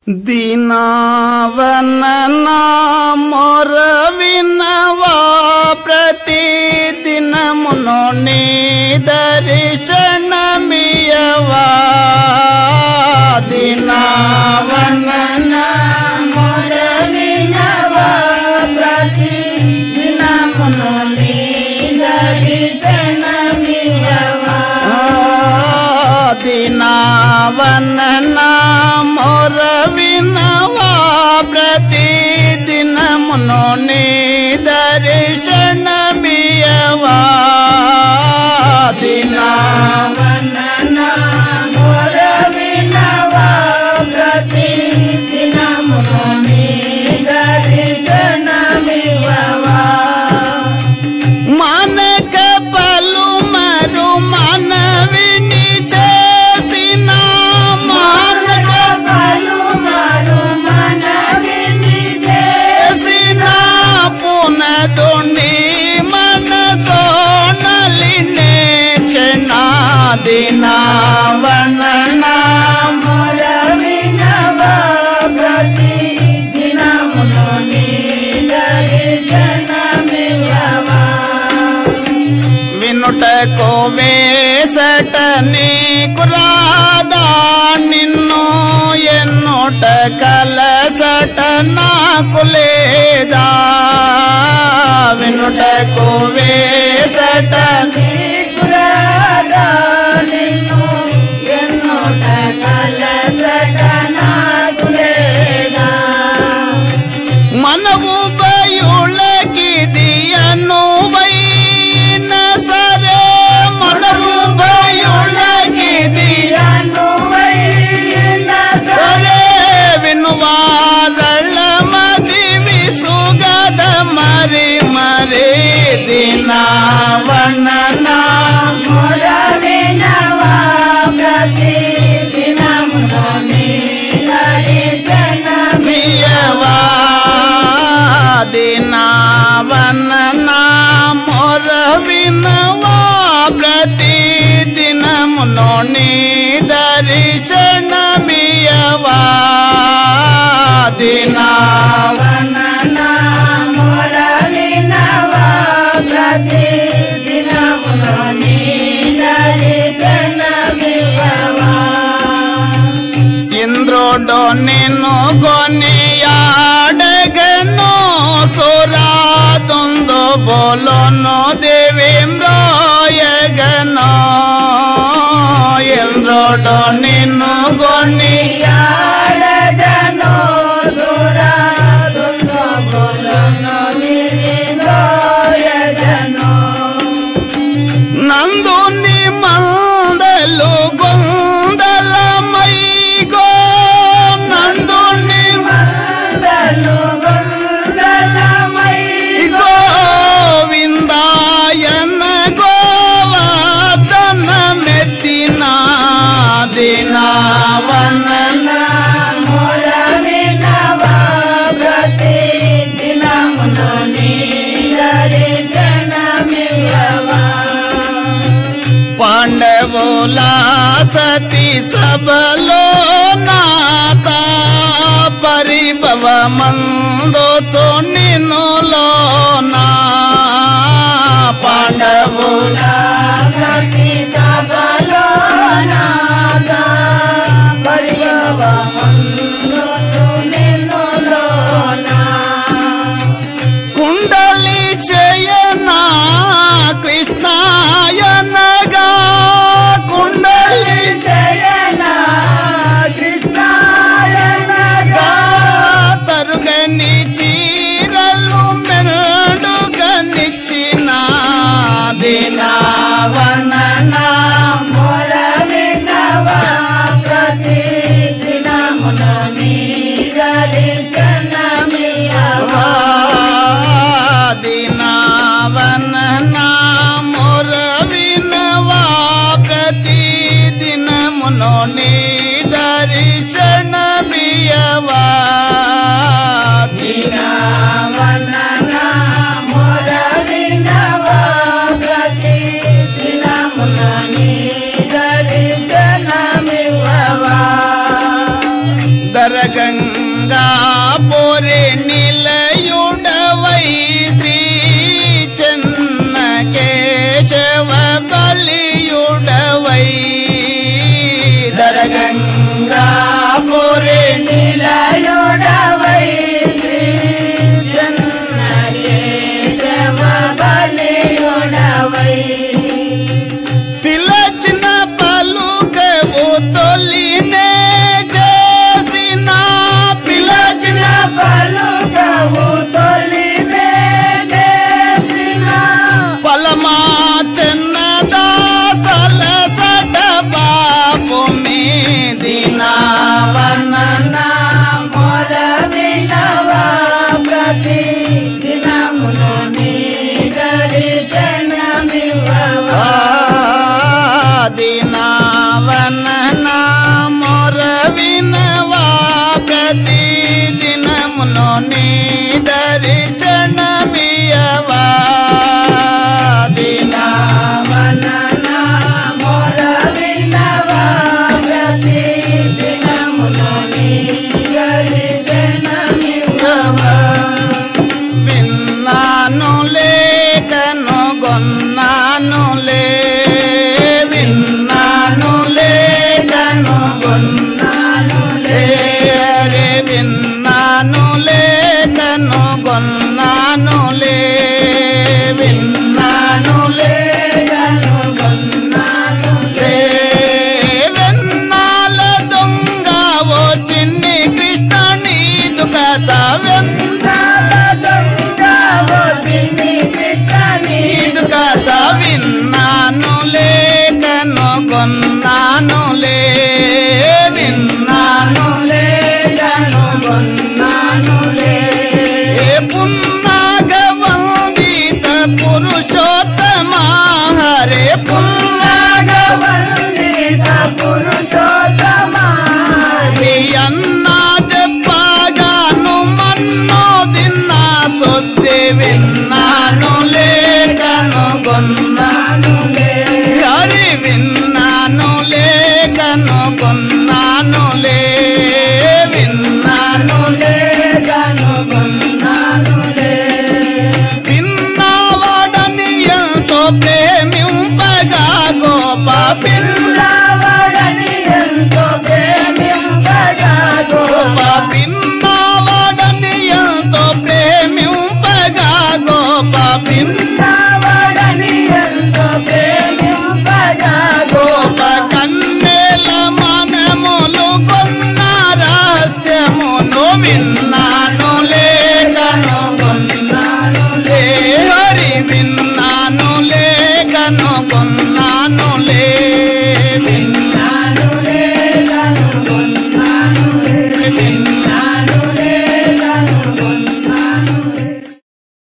దీనావననా మొర వినవా ప్రతి దినమును నీ దర్శనమియవా దీనావననా మొర వినవా ప్రతి దినమును నీ దర్శనమియవా దీనావననా మొర వినవా ప్రతి దినమును నీ దర్శనమియవా దీనావననా మొర వినవా ప్రతి దినమును నీ దర్శనమియవా మనక పలుమరు మనవిని చేసిన మనక పలుమరు మనవిని చేసిన పునదుని మనసోనలినే క్షణ దీనావననా మొర వినవా ప్రతి దినమును నీ దర్శనమియవా వినుటకు వేసట నీకు రాదా నిన్ను ఎన్నుట కలసట నాకు లేదా వినుటకు వేసట నీకు రాదా నిన్ను ఎన్నుట కలసట నాకు లేదా మనవు బయులకిది అనువైన సరే మనవు బయులకిది అనువైన సరే వినువారళ్ళ మది విసుగద మరి మరి దీనావననా మొర వినవా ప్రతి దినమును నీ దర్శనమియవా మియవా దీనావననా మొర వినవా ప్రతి దినమును నీ దర్శనమియవా దీనావననా మొర వినవా ప్రతి దినమును నీ దర్శనమియవా ఇంద్రుడు నిన్ను కొనియాడగను సురాతుందో బోలోను దేవేంద్రోయగను ఇంద్రుడు నిన్ను యాడగను సురాదుందో బోలోను నివింద్రోయగను నందుని మందలు గొందలమైగో నందుని మందలు గొందలమై గోవిందాయన గోవర్ధన మెత్తిన దీనావననా మొర వినవా ప్రతి దినమును నీ దర్శనమియవా పాండవుల సతి సభలో నాత పరిభవ మందోచు నిన్నులోనా పాండవుల ప్రతి సభలో నాదా పరిభవమందుచు నిన్నులోనా కుండలి చేయనా కృష్ణాయనగా కుండలి జయనా కృష్ణాయనగా తరుగని చీరలు మెరుడుగనిచ్చిన దీనావననా మొర వినవా ప్రతి దినమును నీ దర్శనమియవా దీనావననా మొర వినవా ప్రతి దినమును నీ దర్శనమియవా దీనావననా మొర వినవా ప్రతి దినమును నీ దర్శనమియవా దరగ దరగంగాపురి నిలయుడవై శ్రీ చెన్న కేశవ బలియుడవై దరగంగాపురి నిలయుడవై శ్రీ చెన్న కేశవ బలియుడవై పిలచిన పలుకవు తొలినే చేసిన పిలచిన పలుకవు తొలినే చేసిన పలమా చెన్న దాసల సట బాపు మీదినా వననా మొర వినవా ప్రతి దినమును నీ దర్శనమివ్వవా దీనావన మొర వినవా ప్రతి దినమును నీ దర్శనమియవా వననా మొర వినవా ప్రతి దినమును నీ దర్శనమివ్వవా విన్నాను లేఖను గొన్నాను లే విన్నాను లేఖను నాను లే అరే విన్నాను లేఖను గొన్నాను లే విన్నాను లేఖను కొన్నాను లే వెన్నాల దొంగ ఓ చిన్ని కృష్ణ నీదు కథ నాల దొంగ ఓ చిన్ని కృష్ణని నీదు కథ విన్నాను లేఖను గొన్నాను లే విన్నాను లేఖను కొన్నాను ఏ పున్నాగ వందిత పురుషోత్తమ హరే పున్నాగ వందిత పురుషోత్తమా నీ అన్నా చెప్పగాను మన్నో దిన్నా సొద్దే విన్నాను లేఖను గొన్నాను హరి విన్నాను లేఖను గొన్నాను లే విన్నాను లేఖను కొన్నాను విన్నావాడని ఎంతో ప్రేమింపగా గోప పిల్లవాడని ఎంతో ప్రేమింపగా గోప విన్నావాడని ఎంతో ప్రేమింపగా గోప పిల్లవాడని ఎంతో ప్రేమింపగా గోప కన్నెల మనములు కొన్న రహస్యమును విన్న